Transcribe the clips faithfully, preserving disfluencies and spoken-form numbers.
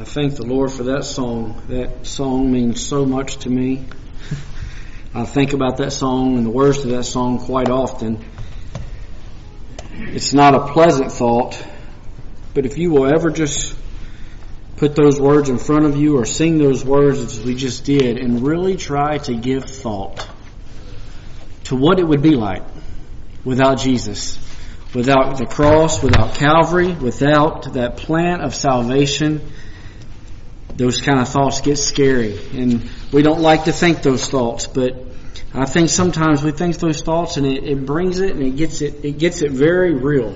I thank the Lord for that song. That song means so much to me. I think about that song and the words to that song quite often. It's not a pleasant thought, but if you will ever just put those words in front of you or sing those words as we just did and really try to give thought to what it would be like without Jesus, without the cross, without Calvary, without that plan of salvation, those kind of thoughts get scary. And we don't like to think those thoughts, but I think sometimes we think those thoughts and it, it brings it and it gets it, it gets it very real.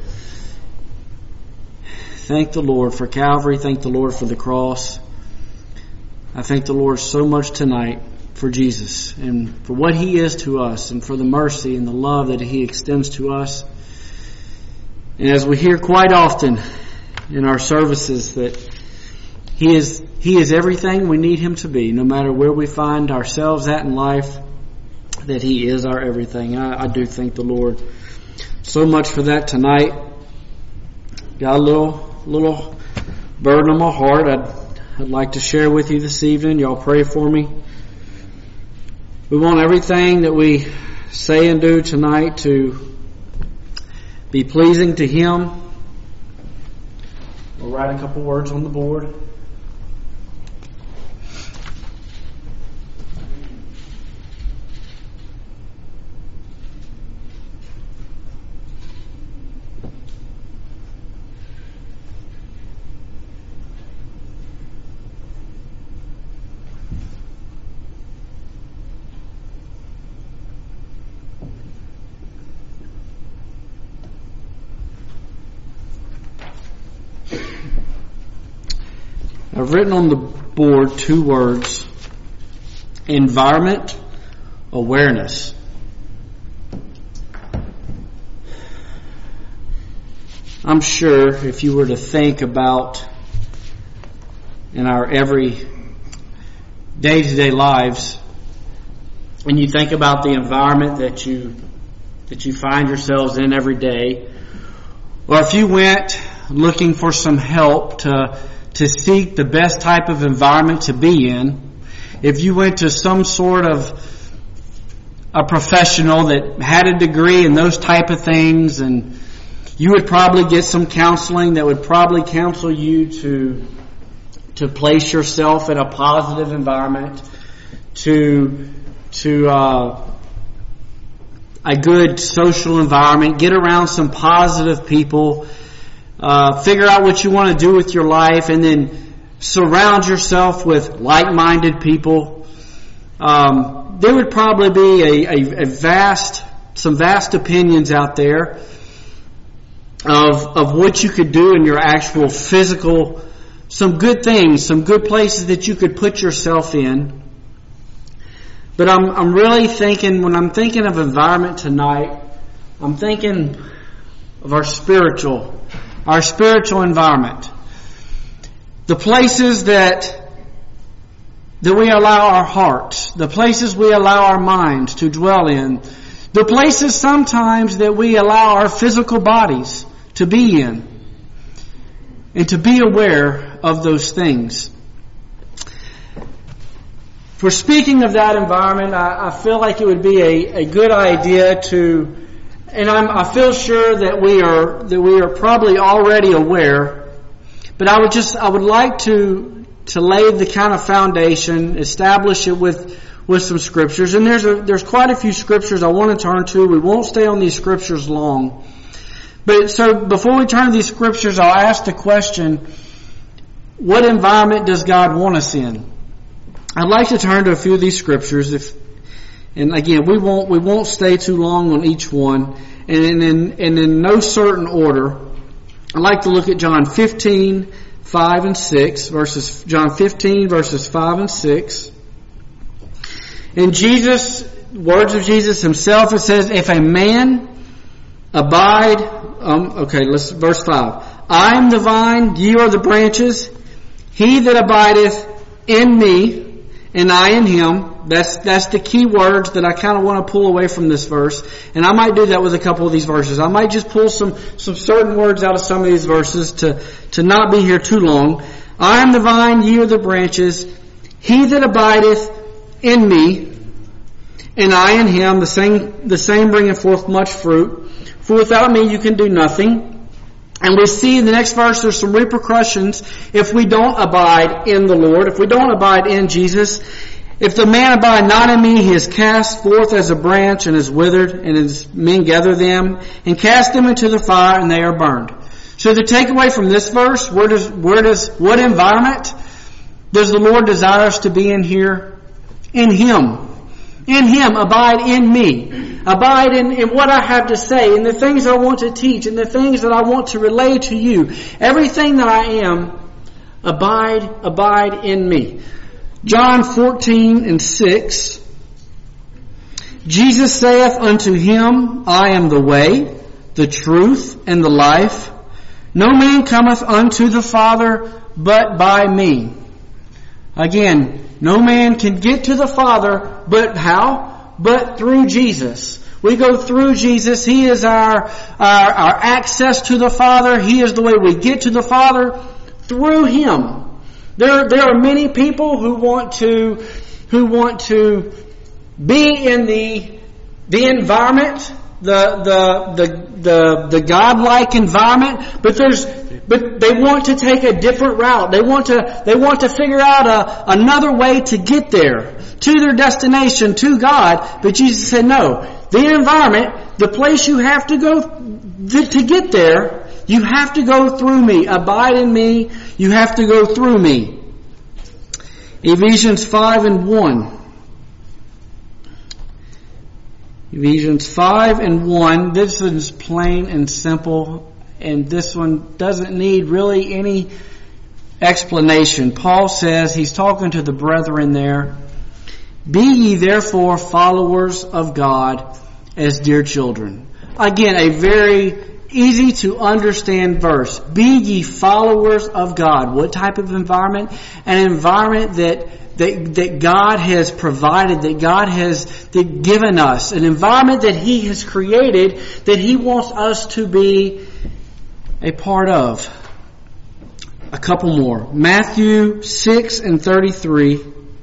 Thank the Lord for Calvary. Thank the Lord for the cross. I thank the Lord so much tonight for Jesus and for what He is to us and for the mercy and the love that He extends to us. And as we hear quite often in our services that He is He is everything we need Him to be, no matter where we find ourselves at in life, that He is our everything. I, I do thank the Lord so much for that tonight. Got a little little burden on my heart I'd, I'd like to share with you this evening. Y'all pray for me. We want everything that we say and do tonight to be pleasing to Him. We'll write a couple words on the board. I've written on the board two words: environment awareness. I'm sure if you were to think about in our every day-to-day lives, and you think about the environment that you that you find yourselves in every day, or if you went looking for some help to to seek the best type of environment to be in, if you went to some sort of a professional that had a degree in those type of things, and you would probably get some counseling that would probably counsel you to to place yourself in a positive environment, to to uh, a good social environment, get around some positive people. Uh, figure out what you want to do with your life, and then surround yourself with like-minded people. Um, there would probably be a, a, a vast, some vast opinions out there of of what you could do in your actual physical, some good things, some good places that you could put yourself in. But I'm I'm really thinking, when I'm thinking of environment tonight, I'm thinking of our spiritual. Our spiritual environment. The places that that we allow our hearts, the places we allow our minds to dwell in, the places sometimes that we allow our physical bodies to be in, and to be aware of those things. For speaking of that environment, I, I feel like it would be a, a good idea to And I'm, I feel sure that we are that we are probably already aware, but I would just I would like to to lay the kind of foundation, establish it with with some scriptures. And there's a, there's quite a few scriptures I want to turn to. We won't stay on these scriptures long, but so before we turn to these scriptures, I'll ask the question: what environment does God want us in? I'd like to turn to a few of these scriptures. If And again, we won't we won't stay too long on each one. And in and in no certain order, I'd like to look at John fifteen, five and six, verses John fifteen, verses five and six. In Jesus, words of Jesus Himself, it says, "If a man abide," um, okay, let's verse five. "I am the vine, ye are the branches. He that abideth in me, and I in him." That's that's the key words that I kind of want to pull away from this verse. And I might do that with a couple of these verses. I might just pull some, some certain words out of some of these verses to, to not be here too long. I am the vine, ye are the branches. He that abideth in me, and I in him, the same, the same bringeth forth much fruit. For without me you can do nothing. And we see in the next verse there's some repercussions if we don't abide in the Lord, if we don't abide in Jesus. If the man abide not in me, he is cast forth as a branch and is withered, and his men gather them and cast them into the fire, and they are burned. So the takeaway from this verse, where does, where does, what environment does the Lord desire us to be in here? In Him. In Him. Abide in me. Abide in, in what I have to say, in the things I want to teach, in the things that I want to relay to you. Everything that I am, abide, abide in me. John fourteen and six. Jesus saith unto him, I am the way, the truth, and the life. No man cometh unto the Father but by me. Again, no man can get to the Father, but how? But through Jesus. We go through Jesus. He is our, our, our access to the Father. He is the way we get to the Father, through Him. There, there are many people who want to, who want to be in the, the environment, the, the, the, the, the godlike environment, but there's, but they want to take a different route. They want to, they want to figure out a, another way to get there, to their destination, to God. But Jesus said, no, the environment, the place you have to go to get there, you have to go through me. Abide in me. You have to go through me. Ephesians five and one. Ephesians five and one. This is plain and simple, and this one doesn't need really any explanation. Paul says, he's talking to the brethren there, be ye therefore followers of God as dear children. Again, a very easy to understand verse. Be ye followers of God. What type of environment? An environment that, that, that God has provided, that God has that given us. An environment that He has created, that He wants us to be a part of. A couple more. Matthew six and thirty-three.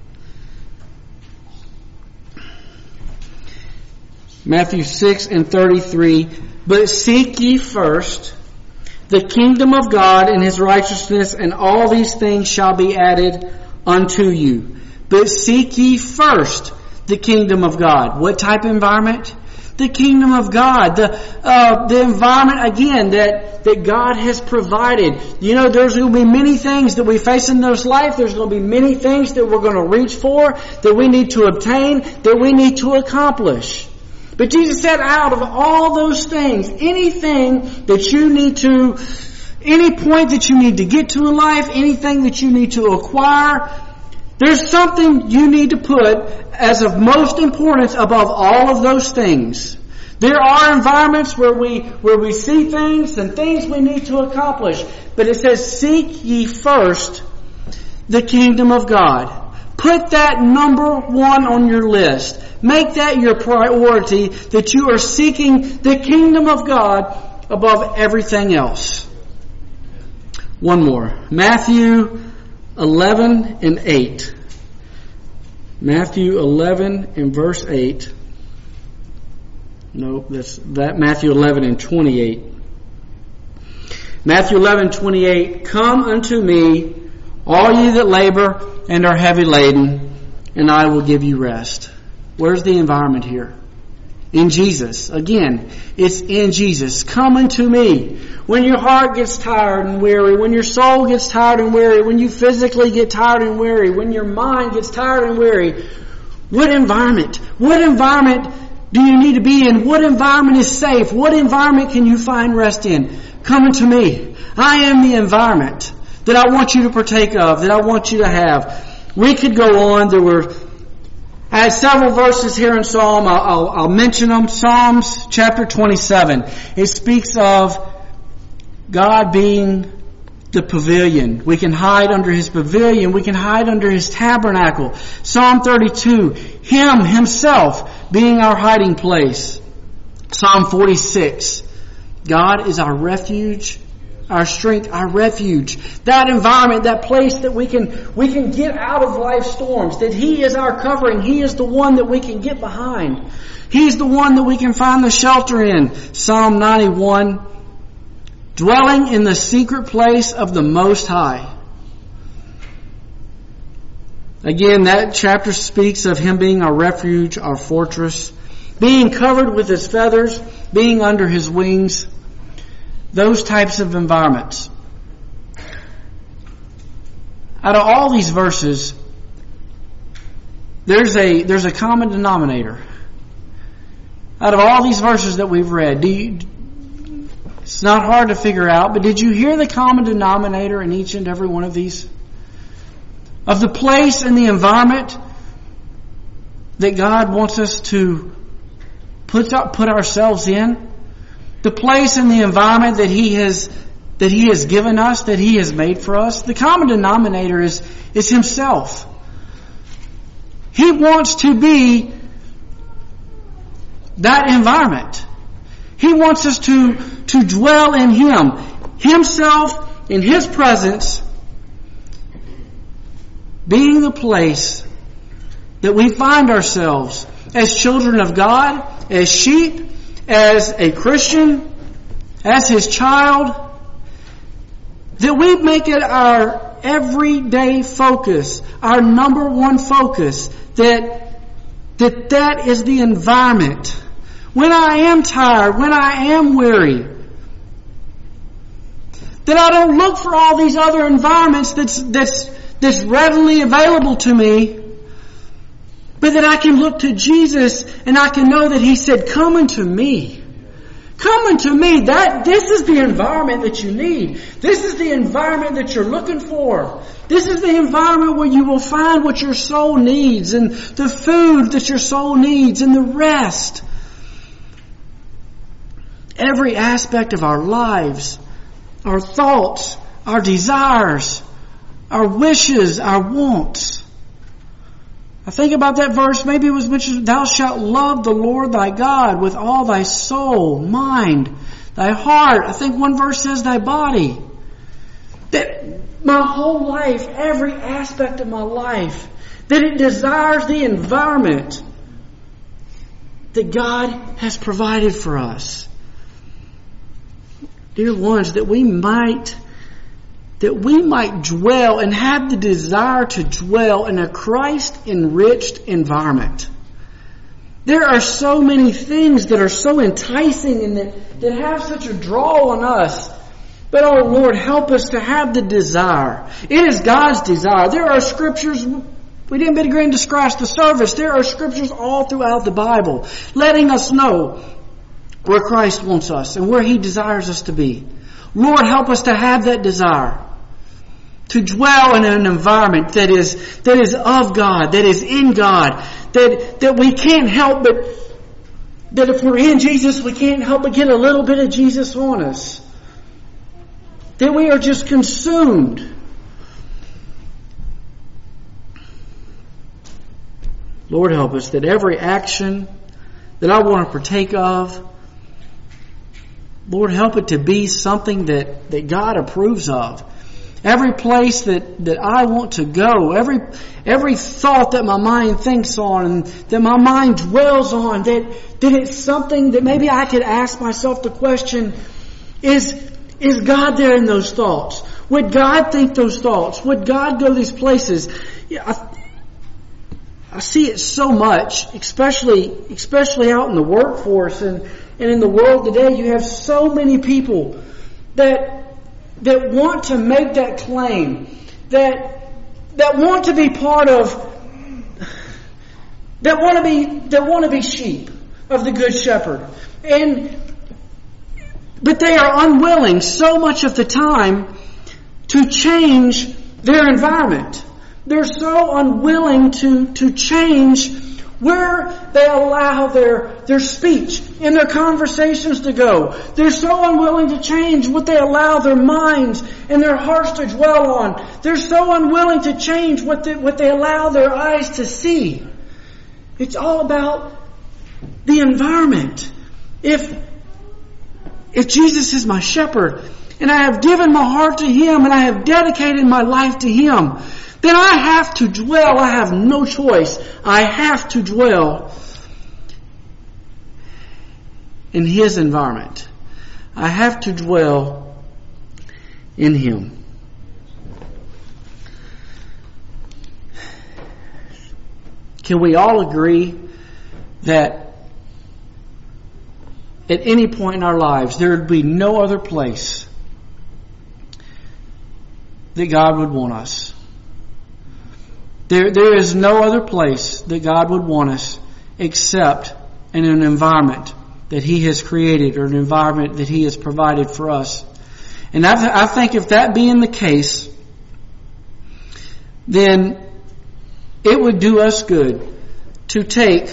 Matthew six and thirty-three. But seek ye first the kingdom of God and His righteousness, and all these things shall be added unto you. But seek ye first the kingdom of God. What type of environment? The kingdom of God. The uh, the environment, again, that, that God has provided. You know, there's going to be many things that we face in this life. There's going to be many things that we're going to reach for, that we need to obtain, that we need to accomplish. But Jesus said, out of all those things, anything that you need to, any point that you need to get to in life, anything that you need to acquire, there's something you need to put as of most importance above all of those things. There are environments where we, where we see things and things we need to accomplish. But it says, seek ye first the kingdom of God. Put that number one on your list. Make that your priority, that you are seeking the kingdom of God above everything else. One more. Matthew eleven and eight. Matthew eleven and verse eight. Nope, that's that Matthew eleven and twenty-eight. Matthew eleven twenty-eight. Come unto me, all ye that labor and are heavy laden, and I will give you rest. Where's the environment here? In Jesus. Again, it's in Jesus. Come unto me. When your heart gets tired and weary, when your soul gets tired and weary, when you physically get tired and weary, when your mind gets tired and weary, what environment? What environment do you need to be in? What environment is safe? What environment can you find rest in? Come unto me. I am the environment that I want you to partake of, that I want you to have. We could go on. There were I had several verses here in Psalm. I'll, I'll, I'll mention them. Psalms chapter twenty-seven. It speaks of God being the pavilion. We can hide under His pavilion. We can hide under His tabernacle. Psalm thirty-two. Him, Himself, being our hiding place. Psalm forty-six. God is our refuge our strength, our refuge. That environment, that place that we can we can get out of life's storms. That He is our covering. He is the one that we can get behind. He's the one that we can find the shelter in. Psalm ninety-one, dwelling in the secret place of the Most High. Again, that chapter speaks of Him being our refuge, our fortress, being covered with His feathers, being under His wings. Those types of environments. Out of all these verses, there's a there's a common denominator. Out of all these verses that we've read, do you, it's not hard to figure out, but did you hear the common denominator in each and every one of these? Of the place and the environment that God wants us to put put ourselves in? The place and the environment that He has that He has given us, that He has made for us, the common denominator is, is Himself. He wants to be that environment. He wants us to, to dwell in Him. Himself, in His presence, being the place that we find ourselves as children of God, as sheep, as a Christian, as His child, that we make it our everyday focus, our number one focus, that that that is the environment. When I am tired, when I am weary, that I don't look for all these other environments that's that's that's readily available to me, but that I can look to Jesus and I can know that He said, come unto me. Come unto me. That, this is the environment that you need. This is the environment that you're looking for. This is the environment where you will find what your soul needs and the food that your soul needs and the rest. Every aspect of our lives, our thoughts, our desires, our wishes, our wants. I think about that verse, maybe it was mentioned, thou shalt love the Lord thy God with all thy soul, mind, thy heart. I think one verse says thy body. That my whole life, every aspect of my life, that it desires the environment that God has provided for us. Dear ones, that we might that we might dwell and have the desire to dwell in a Christ-enriched environment. There are so many things that are so enticing and that, that have such a draw on us. But oh Lord, help us to have the desire. It is God's desire. There are scriptures, we didn't begin to scratch the surface. There are scriptures all throughout the Bible letting us know where Christ wants us and where He desires us to be. Lord, help us to have that desire. To dwell in an environment that is that is of God, that is in God, that that we can't help but that if we're in Jesus, we can't help but get a little bit of Jesus on us. That we are just consumed. Lord, help us that every action that I want to partake of, Lord, help it to be something that, that God approves of. Every place that, that I want to go, every every thought that my mind thinks on and that my mind dwells on, that, that it's something that maybe I could ask myself the question, is, is God there in those thoughts? Would God think those thoughts? Would God go these places? Yeah, I, I see it so much, especially especially out in the workforce and, and in the world today. You have so many people that that want to make that claim, that that want to be part of, that want to be that want to be sheep of the Good Shepherd, and but they are unwilling so much of the time to change their environment. They're so unwilling to to change where they allow their, their speech and their conversations to go. They're so unwilling to change what they allow their minds and their hearts to dwell on. They're so unwilling to change what they, what they allow their eyes to see. It's all about the environment. If, if Jesus is my shepherd and I have given my heart to Him, and I have dedicated my life to Him, then I have to dwell. I have no choice. I have to dwell in His environment. I have to dwell in Him. Can we all agree that at any point in our lives there would be no other place that God would want us? There, there is no other place that God would want us except in an environment that He has created, or an environment that He has provided for us. And I, I think if that being the case, then it would do us good to take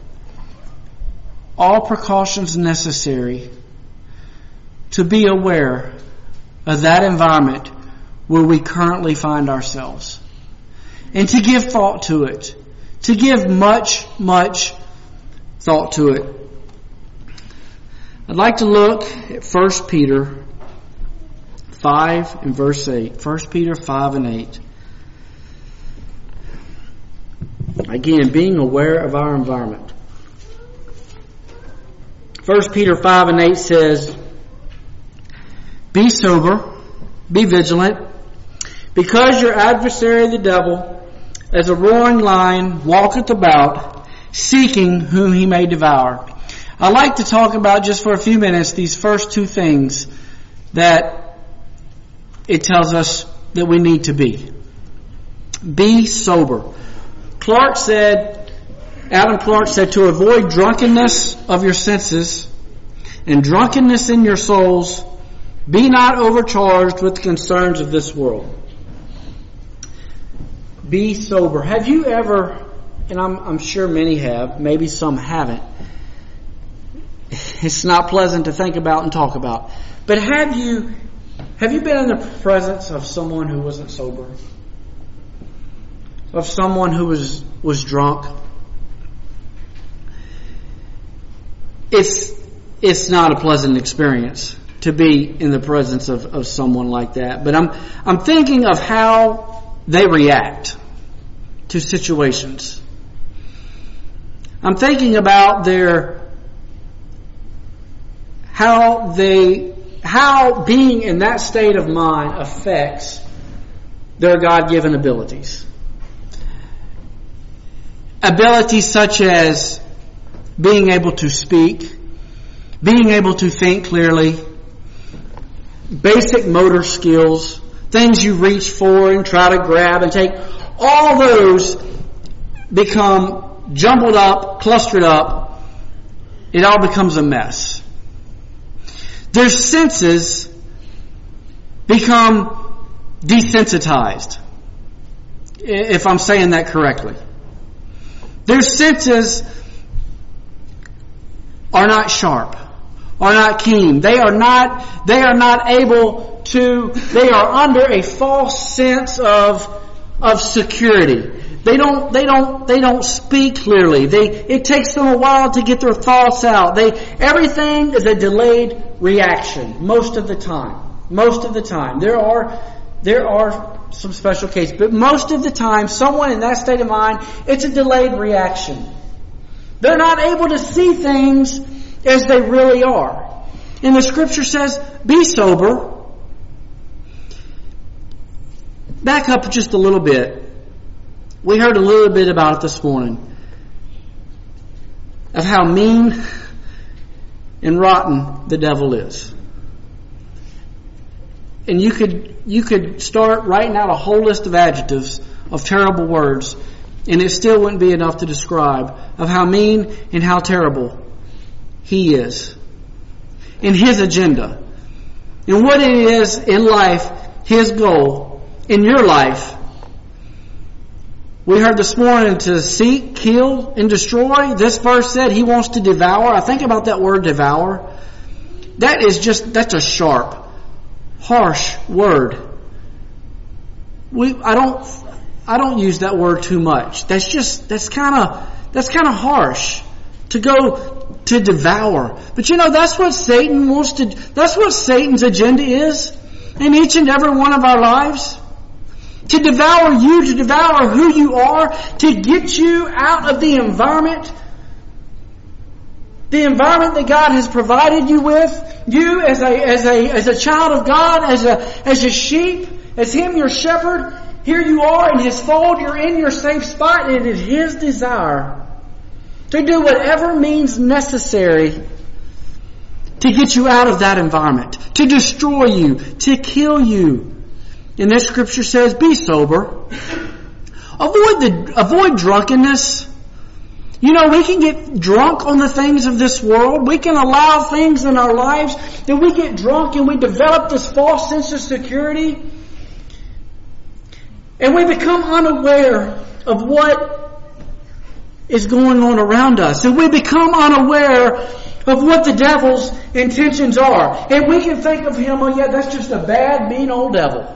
all precautions necessary to be aware of that environment where we currently find ourselves, and to give thought to it, to give much, much thought to it. I'd like to look at First Peter five and verse eight. First Peter five and eight. Again, being aware of our environment. First Peter five and eight says, "Be sober, be vigilant, because your adversary the devil, as a roaring lion, walketh about, seeking whom he may devour." I'd like to talk about just for a few minutes these first two things that it tells us that we need to be. Be sober. Clark said, Adam Clark said, to avoid drunkenness of your senses and drunkenness in your souls, be not overcharged with the concerns of this world. Be sober. Have you ever, and I'm, I'm sure many have, maybe some haven't. It's not pleasant to think about and talk about. But have you, have you been in the presence of someone who wasn't sober? Of someone who was, was drunk? It's, it's not a pleasant experience to be in the presence of, of someone like that. But I'm, I'm thinking of how they react to situations. I'm thinking about their, how they, how being in that state of mind affects their God-given abilities. Abilities such as being able to speak, being able to think clearly, basic motor skills, things you reach for and try to grab and take, all those become jumbled up, clustered up. It all becomes a mess. Their senses become desensitized, if I'm saying that correctly. Their senses are not sharp, are not keen. They are not, they are not able to, they are under a false sense of, of security. They don't, they don't, they don't speak clearly. They, it takes them a while to get their thoughts out. They, everything is a delayed reaction most of the time. Most of the time. There are, there are some special cases, but most of the time, someone in that state of mind, it's a delayed reaction. They're not able to see things as they really are. And the scripture says, be sober. Back up just a little bit. We heard a little bit about it this morning, of how mean and rotten the devil is. And you could you could start writing out a whole list of adjectives, of terrible words, and it still wouldn't be enough to describe of how mean and how terrible he is. And his agenda. And what it is in life, his goal in your life. We heard this morning to seek, kill, and destroy. This verse said he wants to devour. I think about that word devour. That is just, that's a sharp, harsh word. We, I don't, I don't use that word too much. That's just, that's kind of, that's kind of harsh. To go to devour. But you know, that's what Satan wants to, that's what Satan's agenda is in each and every one of our lives. To devour you, to devour who you are, to get you out of the environment, the environment that God has provided you with. You as a, as a, as a child of God, as a, as a sheep, as Him, your shepherd. Here you are in His fold, you're in your safe spot, and it is His desire to do whatever means necessary to get you out of that environment, to destroy you, to kill you. And this scripture says, be sober. Avoid the, avoid drunkenness. You know, we can get drunk on the things of this world. We can allow things in our lives that we get drunk and we develop this false sense of security. And we become unaware of what is going on around us. And we become unaware of what the devil's intentions are. And we can think of him, oh yeah, that's just a bad, mean old devil.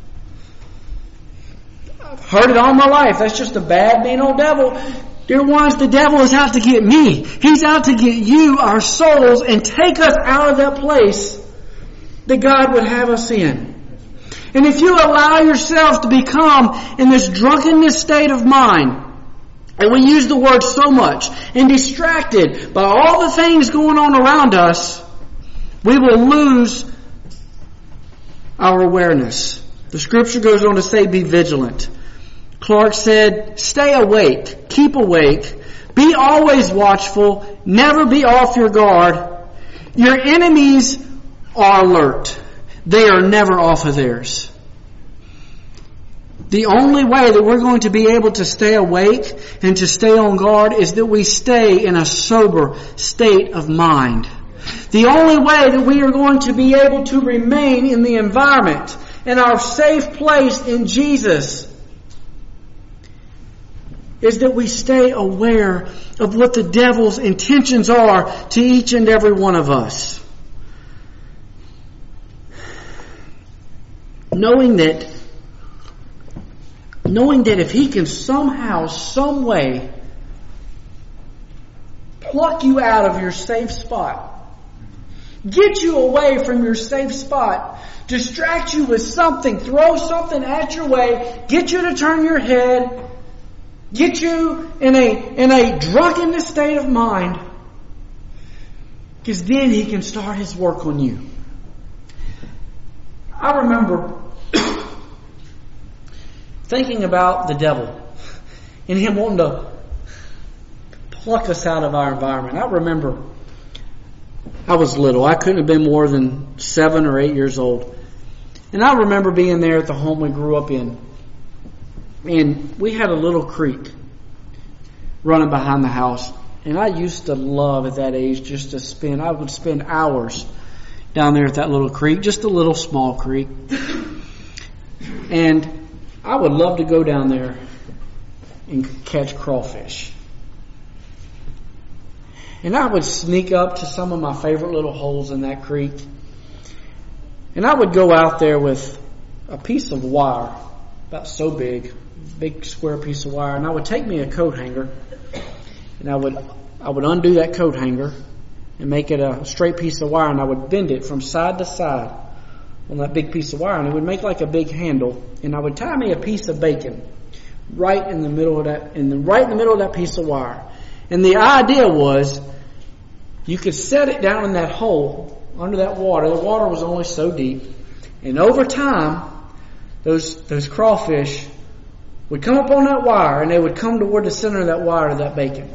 I've heard it all my life. That's just a bad, mean old devil. Dear ones, the devil is out to get me. He's out to get you, our souls, and take us out of that place that God would have us in. And if you allow yourself to become in this drunkenness state of mind, and we use the word so much, and distracted by all the things going on around us, we will lose our awareness. The scripture goes on to say, be vigilant. Clark said, stay awake, keep awake, be always watchful, never be off your guard. Your enemies are alert. They are never off of theirs. The only way that we're going to be able to stay awake and to stay on guard is that we stay in a sober state of mind. The only way that we are going to be able to remain in the environment, in our safe place in Jesus, is that we stay aware of what the devil's intentions are to each and every one of us. Knowing that, knowing that if he can somehow, some way, pluck you out of your safe spot, get you away from your safe spot, distract you with something, throw something at your way, get you to turn your head, get you in a, in a drunkenness state of mind, because then he can start his work on you. I remember thinking about the devil and him wanting to pluck us out of our environment. I remember I was little. I couldn't have been more than seven or eight years old. And I remember being there at the home we grew up in. And we had a little creek running behind the house. And I used to love at that age just to spend, I would spend hours down there at that little creek, just a little small creek. And I would love to go down there and catch crawfish. And I would sneak up to some of my favorite little holes in that creek. And I would go out there with a piece of wire, about so big, big square piece of wire. And I would take me a coat hanger, and I would I would undo that coat hanger and make it a straight piece of wire, and I would bend it from side to side on that big piece of wire, and it would make like a big handle. And I would tie me a piece of bacon right in the middle of that, in the right in the middle of that piece of wire. And the idea was, you could set it down in that hole under that water. The water was only so deep, and over time, those those crawfish would come up on that wire, and they would come toward the center of that wire to that bacon.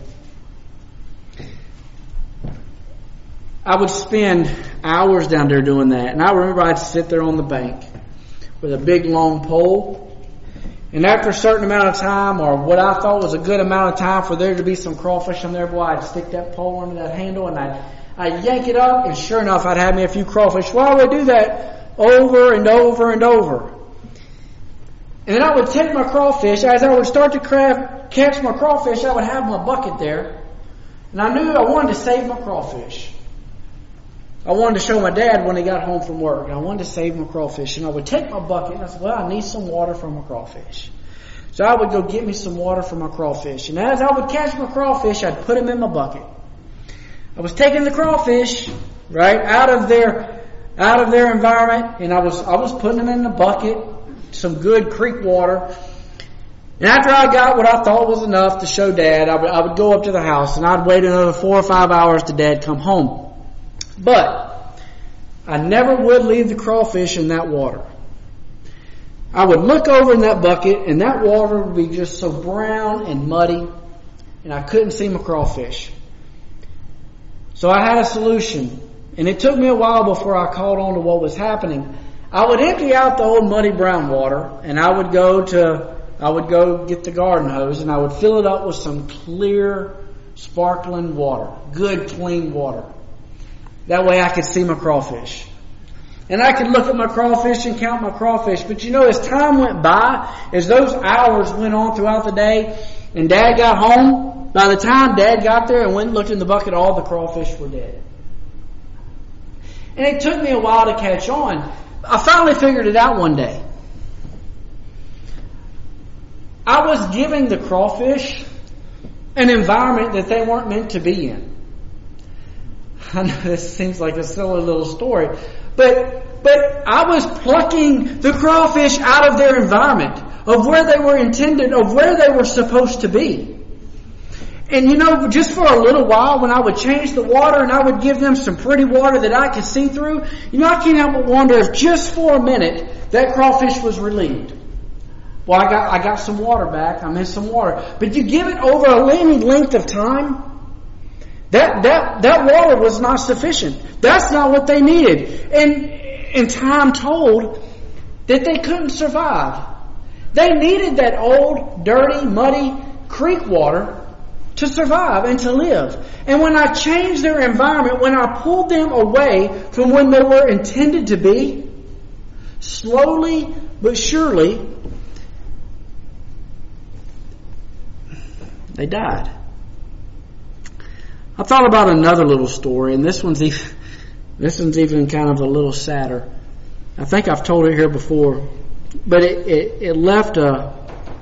I would spend hours down there doing that. And I remember I'd sit there on the bank with a big long pole. And after a certain amount of time, or what I thought was a good amount of time for there to be some crawfish in there, boy, I'd stick that pole under that handle and I'd, I'd yank it up, and sure enough, I'd have me a few crawfish. Well, I would do that over and over and over. And then I would take my crawfish. As I would start to craft, catch my crawfish, I would have my bucket there. And I knew I wanted to save my crawfish. I wanted to show my dad when he got home from work. I wanted to save my crawfish. And I would take my bucket and I said, well, I need some water for my crawfish. So I would go get me some water for my crawfish. And as I would catch my crawfish, I'd put them in my bucket. I was taking the crawfish, right, out of their, out of their environment, and I was, I was putting them in a bucket, some good creek water. And after I got what I thought was enough to show Dad, I would, I would go up to the house and I'd wait another four or five hours till Dad come home. But I never would leave the crawfish in that water. I would look over in that bucket and that water would be just so brown and muddy, and I couldn't see my crawfish. So I had a solution, and it took me a while before I caught on to what was happening. I would empty out the old muddy brown water, and I would go to, I would go get the garden hose, and I would fill it up with some clear, sparkling water, good, clean water. That way I could see my crawfish. And I could look at my crawfish and count my crawfish. But you know, as time went by, as those hours went on throughout the day, and Dad got home, by the time Dad got there and went and looked in the bucket, all the crawfish were dead. And it took me a while to catch on. I finally figured it out one day. I was giving the crawfish an environment that they weren't meant to be in. I know this seems like a silly little story, but but I was plucking the crawfish out of their environment, of where they were intended, of where they were supposed to be. And you know, just for a little while, when I would change the water and I would give them some pretty water that I could see through, you know, I can't help but wonder if just for a minute that crawfish was relieved. Well, I got I got some water back. I missed some water. But you give it over a length of time, That, that, that water was not sufficient. That's not what they needed. And, and time told that they couldn't survive. They needed that old, dirty, muddy creek water to survive and to live. And when I changed their environment, when I pulled them away from when they were intended to be, slowly but surely, they died. I thought about another little story, and this one's even, this one's even kind of a little sadder. I think I've told it here before, but it, it, it left a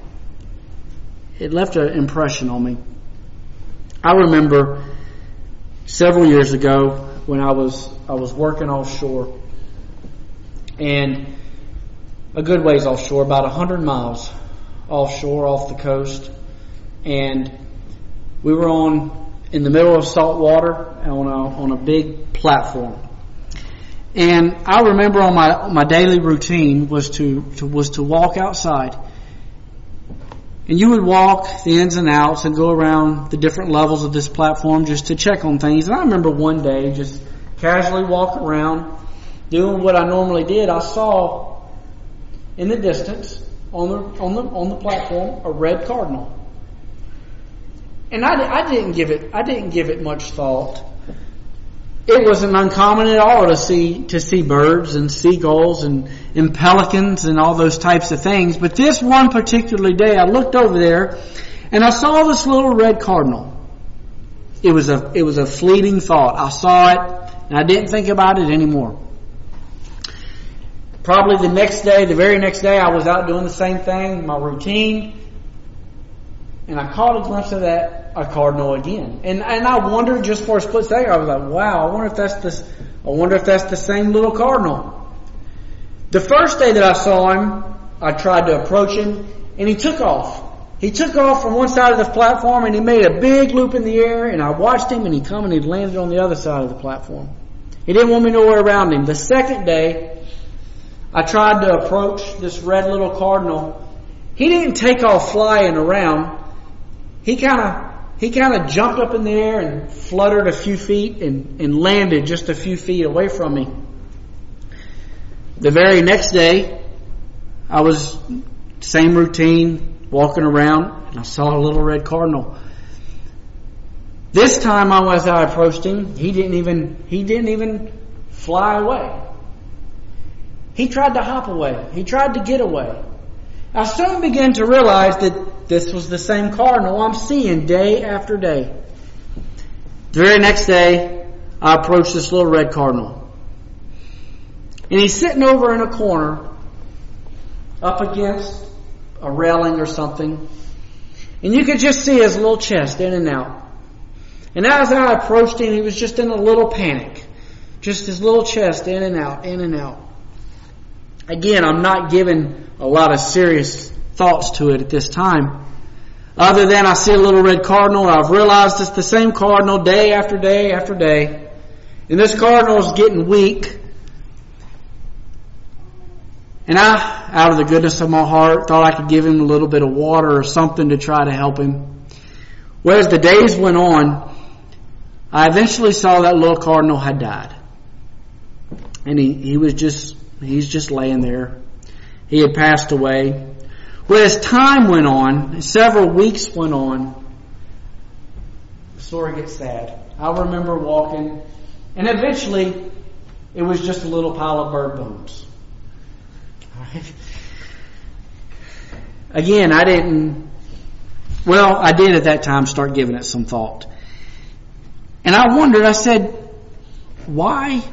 it left an impression on me. I remember several years ago when I was I was working offshore, and a good ways offshore, about a hundred miles offshore off the coast, and we were on. in the middle of salt water on a on a big platform. And I remember on my my daily routine was to, to was to walk outside. And you would walk the ins and outs and go around the different levels of this platform just to check on things. And I remember one day just casually walking around doing what I normally did. I saw in the distance on the on the on the platform a red cardinal. And I, I didn't give it. I didn't give it much thought. It wasn't uncommon at all to see to see birds and seagulls and, and pelicans and all those types of things. But this one particular day, I looked over there and I saw this little red cardinal. It was a it was a fleeting thought. I saw it and I didn't think about it anymore. Probably the next day, the very next day, I was out doing the same thing, my routine. And I caught a glimpse of that, a cardinal again. And and I wondered just for a split second, I was like, wow, I wonder if that's this I wonder if that's the same little cardinal. The first day that I saw him, I tried to approach him and he took off. He took off from one side of the platform and he made a big loop in the air, and I watched him and he come and he landed on the other side of the platform. He didn't want me nowhere around him. The second day, I tried to approach this red little cardinal. He didn't take off flying around. He kind of he kind of jumped up in the air and fluttered a few feet and, and landed just a few feet away from me. The very next day, I was same routine, walking around, and I saw a little red cardinal. This time, I, as I approached him, he didn't even he didn't even fly away. He tried to hop away. He tried to get away. I soon began to realize that this was the same cardinal I'm seeing day after day. The very next day, I approached this little red cardinal. And he's sitting over in a corner, up against a railing or something. And you could just see his little chest in and out. And as I approached him, he was just in a little panic. Just his little chest in and out, in and out. Again, I'm not giving a lot of serious thoughts to it at this time. Other than I see a little red cardinal, and I've realized it's the same cardinal day after day after day. And this cardinal is getting weak. And I, out of the goodness of my heart, thought I could give him a little bit of water or something to try to help him. Well, as the days went on, I eventually saw that little cardinal had died. And he, he was just, he's just laying there. He had passed away. Well, as time went on, several weeks went on, the story gets sad. I remember walking, and eventually it was just a little pile of bird bones. All right. Again, I didn't, well, I did at that time start giving it some thought. And I wondered, I said, why,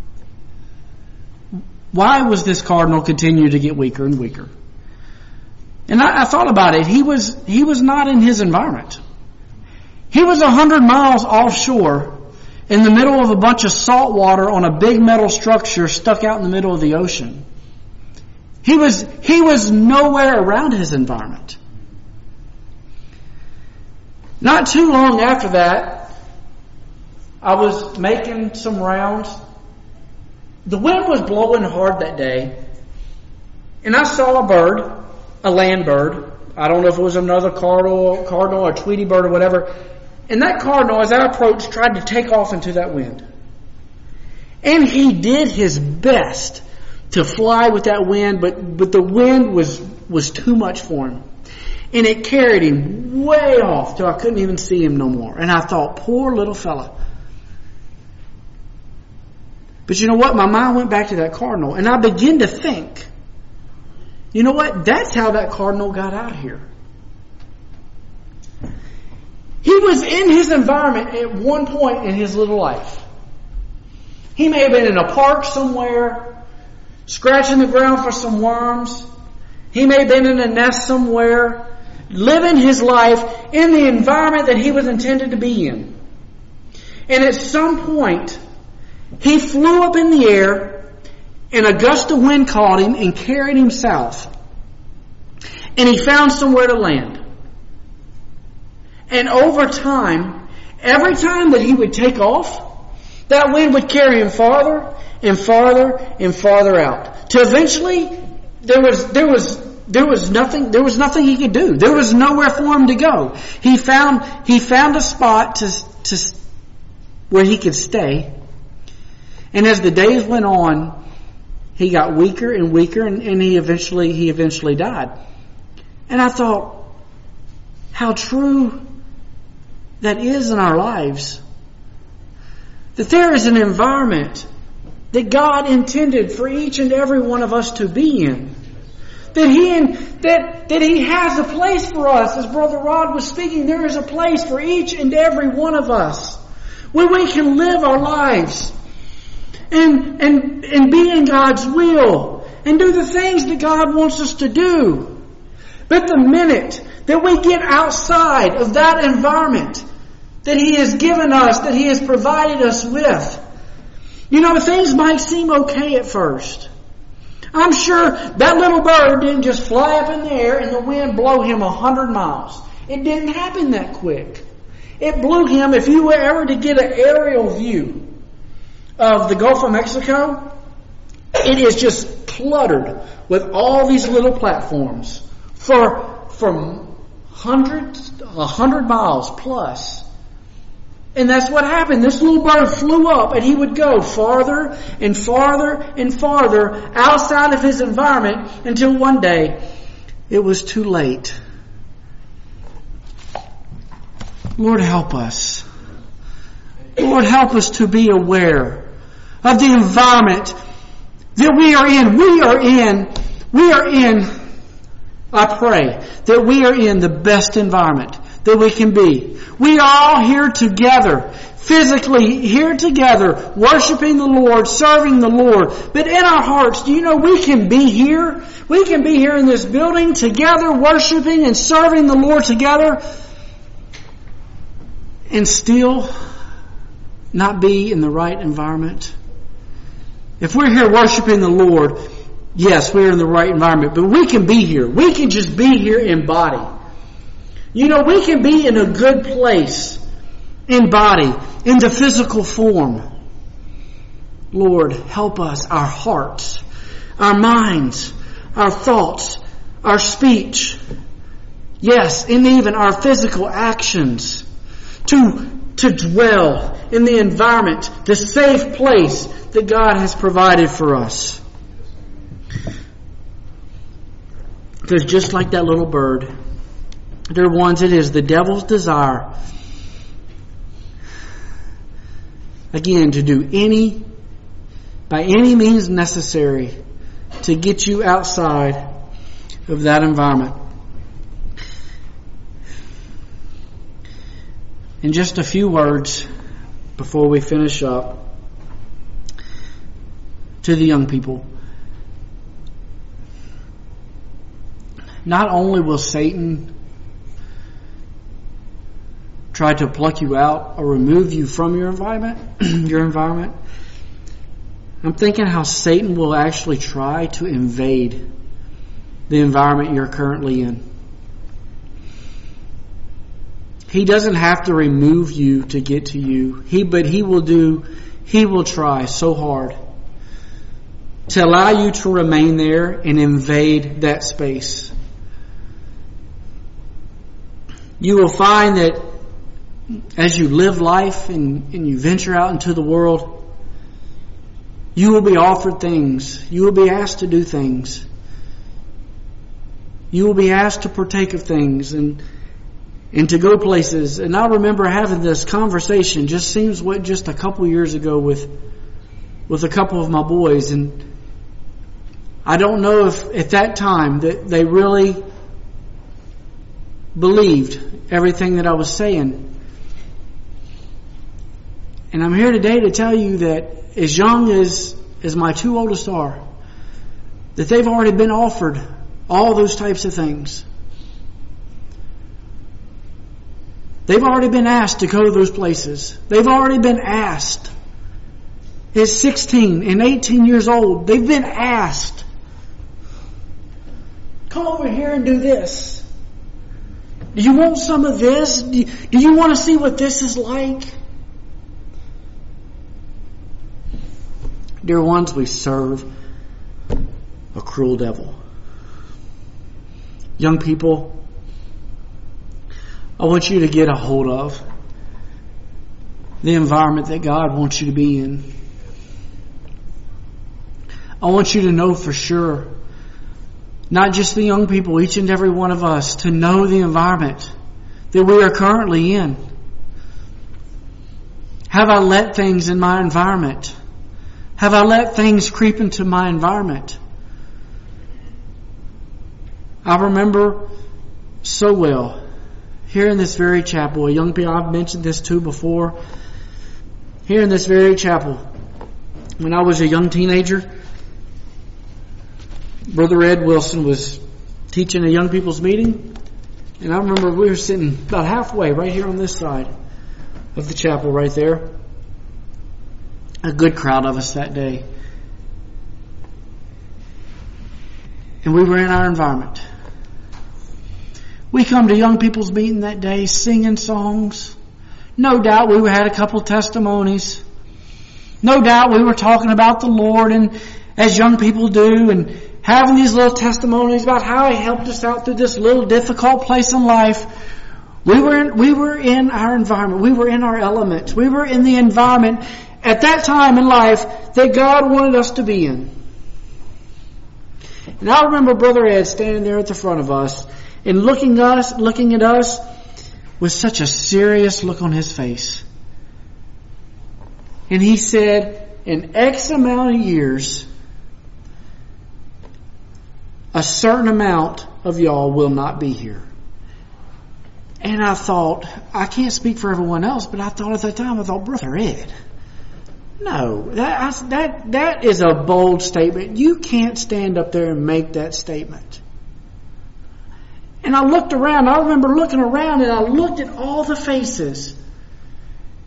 why was this cardinal continue to get weaker and weaker? And I, I thought about it. He was, he was not in his environment. He was a hundred miles offshore in the middle of a bunch of salt water on a big metal structure stuck out in the middle of the ocean. He was, he was nowhere around his environment. Not too long after that, I was making some rounds. The wind was blowing hard that day, and I saw a bird, a land bird. I don't know if it was another cardinal, cardinal or Tweety bird or whatever. And that cardinal, as I approached, tried to take off into that wind. And he did his best to fly with that wind, but, but the wind was, was too much for him. And it carried him way off till I couldn't even see him no more. And I thought, poor little fella. But you know what? My mind went back to that cardinal, and I began to think, you know what? That's how that cardinal got out here. He was in his environment at one point in his little life. He may have been in a park somewhere, scratching the ground for some worms. He may have been in a nest somewhere, living his life in the environment that he was intended to be in. And at some point, he flew up in the air, and a gust of wind caught him and carried him south. And he found somewhere to land. And over time, every time that he would take off, that wind would carry him farther and farther and farther out. Till eventually, there was there was there was nothing there was nothing he could do. There was nowhere for him to go. He found he found a spot to to where he could stay. And as the days went on, he got weaker and weaker, and, and he eventually he eventually died. And I thought, how true that is in our lives. That there is an environment that God intended for each and every one of us to be in. That He that that He has a place for us. As Brother Rod was speaking, there is a place for each and every one of us where we can live our lives and and and be in God's will and do the things that God wants us to do. But the minute that we get outside of that environment that He has given us, that He has provided us with, you know, things might seem okay at first. I'm sure that little bird didn't just fly up in the air and the wind blow him a hundred miles. It didn't happen that quick. It blew him, if you were ever to get an aerial view of the Gulf of Mexico, it is just cluttered with all these little platforms for, for hundreds, a hundred miles plus. And that's what happened. This little bird flew up, and he would go farther and farther and farther outside of his environment until one day it was too late. Lord, help us. Lord, help us to be aware of the environment that we are in. We are in, we are in, I pray, that we are in the best environment that we can be. We are all here together, physically here together, worshiping the Lord, serving the Lord. But in our hearts, do you know we can be here? We can be here in this building together, worshiping and serving the Lord together. and still not be in the right environment? If we're here worshiping the Lord, yes, we're in the right environment, but we can be here. We can just be here in body. You know, we can be in a good place in body, in the physical form. Lord, help us, our hearts, our minds, our thoughts, our speech, yes, and even our physical actions to, to dwell in the environment, the safe place that God has provided for us. Because just like that little bird, there are ones it is the devil's desire, again, to do any, by any means necessary, to get you outside of that environment. In just a few words, before we finish up, to the young people. Not only will Satan try to pluck you out or remove you from your environment, your environment, I'm thinking how Satan will actually try to invade the environment you're currently in. He doesn't have to remove you to get to you. He, but he will do, he will try so hard to allow you to remain there and invade that space. You will find that as you live life and, and you venture out into the world, you will be offered things. You will be asked to do things. You will be asked to partake of things and and to go places. And I remember having this conversation, just seems what just a couple years ago with with a couple of my boys, and I don't know if at that time that they really believed everything that I was saying. And I'm here today to tell you that as young as, as my two oldest are, that they've already been offered all those types of things. They've already been asked to go to those places. They've already been asked. At sixteen and eighteen years old, they've been asked, come over here and do this. Do you want some of this? Do you, do you want to see what this is like? Dear ones, we serve a cruel devil. Young people, I want you to get a hold of the environment that God wants you to be in. I want you to know for sure, not just the young people, each and every one of us, to know the environment that we are currently in. Have I let things in my environment? Have I let things creep into my environment? I remember so well, here in this very chapel, a young people, I've mentioned this too before, here in this very chapel, when I was a young teenager, Brother Ed Wilson was teaching a young people's meeting, and I remember we were sitting about halfway right here on this side of the chapel right there. A good crowd of us that day. And we were in our environment. We come to young people's meeting that day singing songs. No doubt we had a couple testimonies. No doubt we were talking about the Lord, and as young people do, and having these little testimonies about how He helped us out through this little difficult place in life. We were in, we were in our environment. We were in our element. We were in the environment at that time in life that God wanted us to be in. And I remember Brother Ed standing there at the front of us and looking us, looking at us with such a serious look on his face. And he said, in X amount of years, a certain amount of y'all will not be here. And I thought, I can't speak for everyone else, but I thought at that time, I thought, Brother Ed, no, that, that, that is a bold statement. You can't stand up there and make that statement. And I looked around, I remember looking around and I looked at all the faces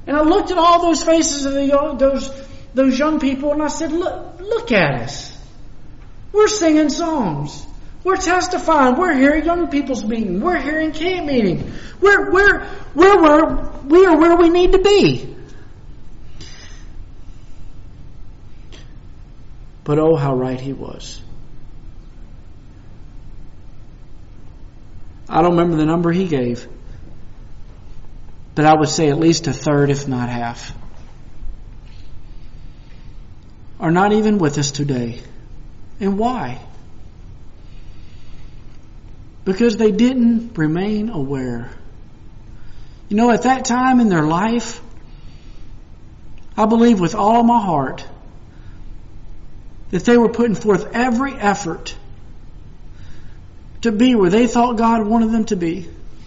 And I looked at all those faces of the young, those those young people, and I said, "Look, look at us. We're singing songs. We're testifying. We're here at young people's meeting. We're here in camp meeting. We're we're we're where we are where we need to be." But oh, how right he was. I don't remember the number he gave, but I would say at least a third, if not half, are not even with us today. And why? Because they didn't remain aware. You know, at that time in their life, I believe with all my heart that they were putting forth every effort to be where they thought God wanted them to be.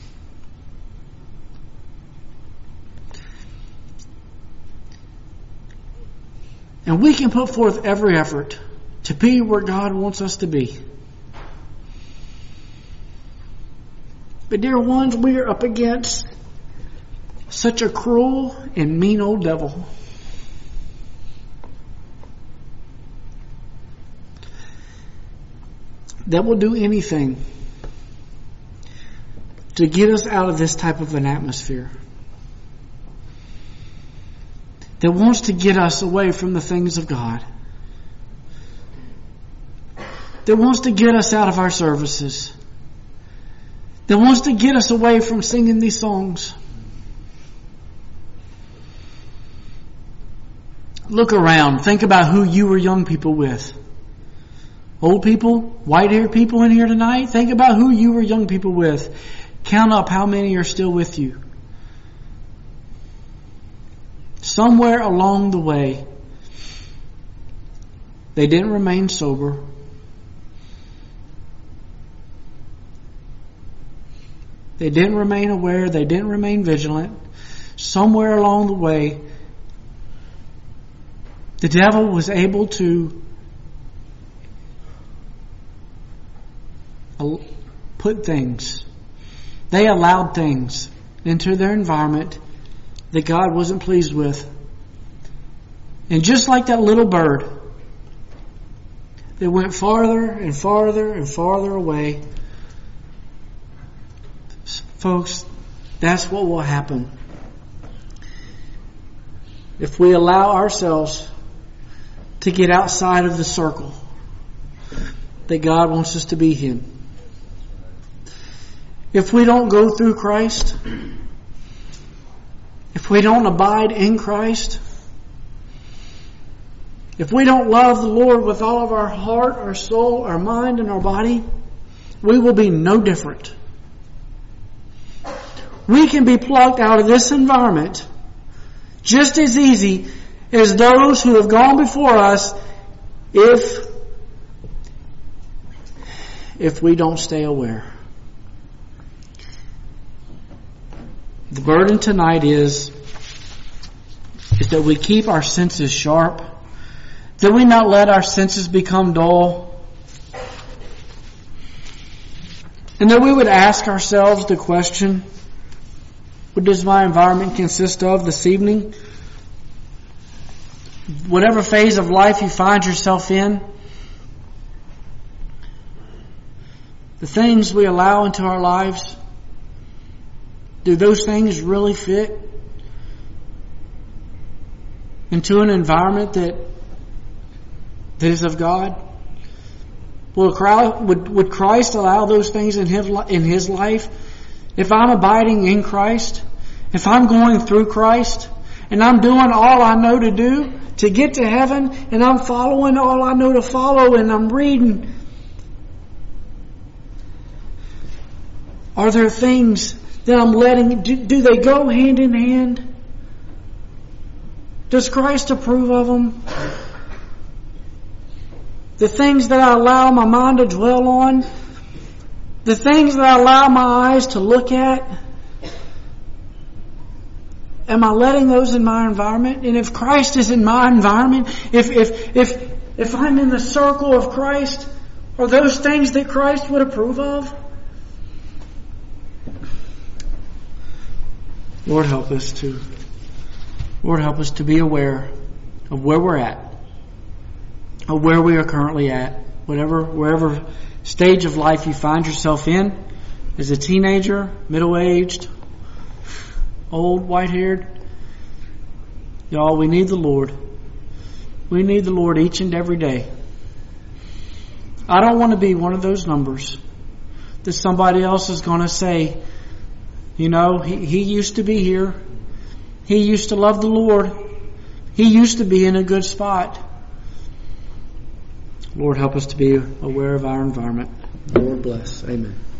And we can put forth every effort to be where God wants us to be. But dear ones, we are up against such a cruel and mean old devil. That will do anything to get us out of this type of an atmosphere. That wants to get us away from the things of God. That wants to get us out of our services. That wants to get us away from singing these songs. Look around. Think about who you were young people with. Old people, white-haired people in here tonight, think about who you were young people with. Count up how many are still with you. Somewhere along the way, they didn't remain sober. They didn't remain aware. They didn't remain vigilant. Somewhere along the way, the devil was able to put things, they allowed things into their environment that God wasn't pleased with. And just like that little bird, they went farther and farther and farther away. Folks, that's what will happen if we allow ourselves to get outside of the circle that God wants us to be in. If we don't go through Christ, if we don't abide in Christ, if we don't love the Lord with all of our heart, our soul, our mind, and our body, we will be no different. We can be plucked out of this environment just as easy as those who have gone before us if, if we don't stay aware. The burden tonight is, is that we keep our senses sharp, that we not let our senses become dull, and that we would ask ourselves the question, what does my environment consist of this evening? Whatever phase of life you find yourself in, the things we allow into our lives, do those things really fit into an environment that, that is of God? Will Christ, would, would Christ allow those things in his, in his life? If I'm abiding in Christ, if I'm going through Christ, and I'm doing all I know to do to get to heaven, and I'm following all I know to follow, and I'm reading, are there things that I'm letting, do, do they go hand in hand? Does Christ approve of them? The things that I allow my mind to dwell on, the things that I allow my eyes to look at, am I letting those in my environment? And if Christ is in my environment, if if if if I'm in the circle of Christ, are those things that Christ would approve of? Lord, help us to Lord, help us to be aware of where we're at, of where we are currently at, whatever, wherever stage of life you find yourself in, as a teenager, middle-aged, old, white-haired. Y'all, we need the Lord. We need the Lord each and every day. I don't want to be one of those numbers that somebody else is going to say, you know, he, he used to be here. He used to love the Lord. He used to be in a good spot. Lord, help us to be aware of our environment. Lord bless. Amen.